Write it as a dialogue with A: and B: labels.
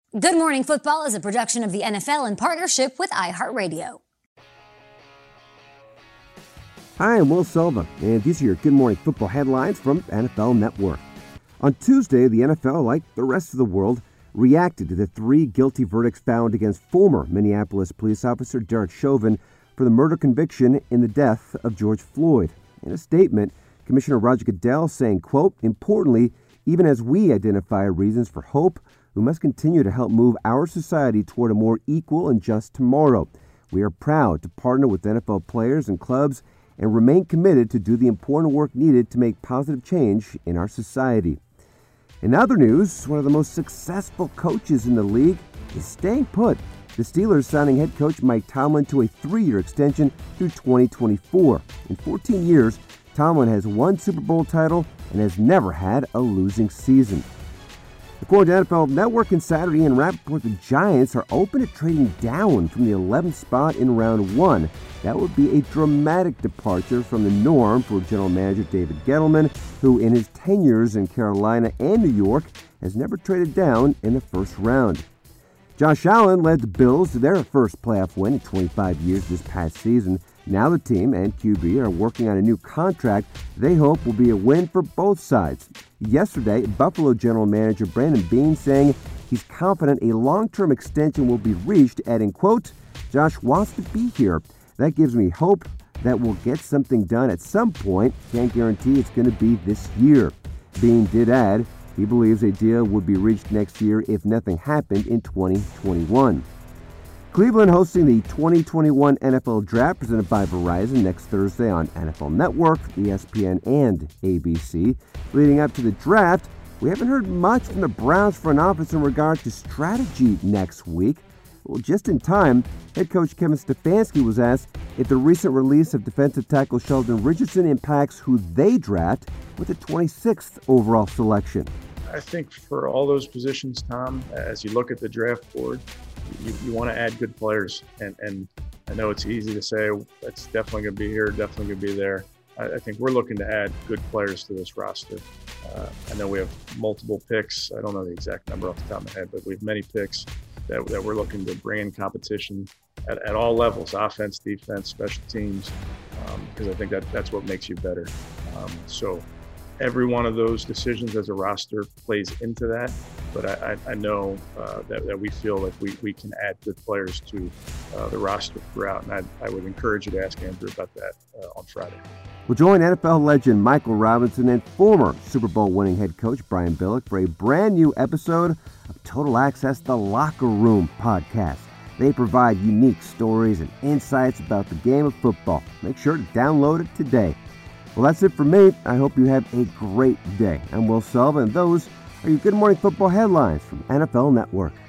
A: Good Morning Football is a production of the NFL in partnership with iHeartRadio.
B: Hi, I'm Will Silva, and these are your Good Morning Football headlines from NFL Network. On Tuesday, the NFL, like the rest of the world, reacted to the 3 guilty verdicts found against former Minneapolis police officer Derek Chauvin for the murder conviction in the death of George Floyd. In a statement, Commissioner Roger Goodell saying, quote, "Importantly, even as we identify reasons for hope, we must continue to help move our society toward a more equal and just tomorrow. We are proud to partner with NFL players and clubs and remain committed to do the important work needed to make positive change in our society." In other news, one of the most successful coaches in the league is staying put. The Steelers signing head coach Mike Tomlin to a 3-year extension through 2024. In 14 years, Tomlin has 1 Super Bowl title and has never had a losing season. According to NFL Network Insider Ian Rappaport, the Giants are open to trading down from the 11th spot in round 1. That would be a dramatic departure from the norm for general manager David Gettleman, who in his tenures in Carolina and New York has never traded down in the first round. Josh Allen led the Bills to their first playoff win in 25 years this past season. Now the team and QB are working on a new contract they hope will be a win for both sides. Yesterday, Buffalo general manager Brandon Beane saying he's confident a long-term extension will be reached, adding, quote, "Josh wants to be here. That gives me hope that we'll get something done at some point. Can't guarantee it's going to be this year." Beane did add he believes a deal would be reached next year if nothing happened in 2021. Cleveland hosting the 2021 NFL Draft presented by Verizon next Thursday on NFL Network, ESPN, and ABC. Leading up to the draft, we haven't heard much from the Browns front office in regard to strategy next week. Well, just in time, head coach Kevin Stefanski was asked if the recent release of defensive tackle Sheldon Richardson impacts who they draft with the 26th overall selection.
C: I think for all those positions, Tom, as you look at the draft board, you want to add good players. And I know it's easy to say it's definitely going to be here, definitely going to be there. I think we're looking to add good players to this roster. I know we have multiple picks. I don't know the exact number off the top of my head, but we have many picks that we're looking to bring in competition at all levels, offense, defense, special teams, because I think that's what makes you better. So every one of those decisions as a roster plays into that, but I know that we feel like we can add good players to the roster throughout, and I would encourage you to ask Andrew about that on Friday.
B: We'll join NFL legend Michael Robinson and former Super Bowl winning head coach Brian Billick for a brand new episode of Total Access The Locker Room podcast. They provide unique stories and insights about the game of football. Make sure to download it today. Well, that's it for me. I hope you have a great day. I'm Will Silva, and those are your Good Morning Football headlines from NFL Network.